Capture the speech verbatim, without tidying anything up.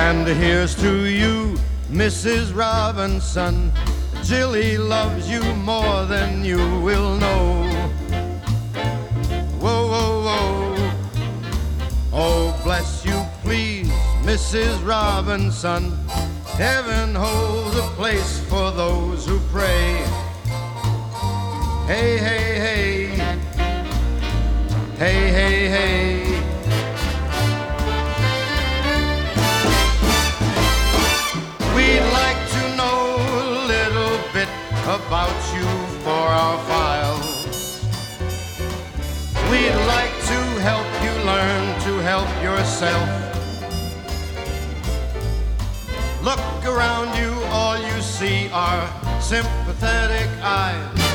And here's to you, Missus Robinson. Jilly loves you more than you will know. Whoa, whoa, whoa. Oh, bless you, please, Missus Robinson. Heaven holds a place for those who pray. Hey, hey, hey. Hey, hey, hey. We'd like to know a little bit about you for our files. We'd like to help you learn to help yourself. Look around you, all you see are sympathetic eyes.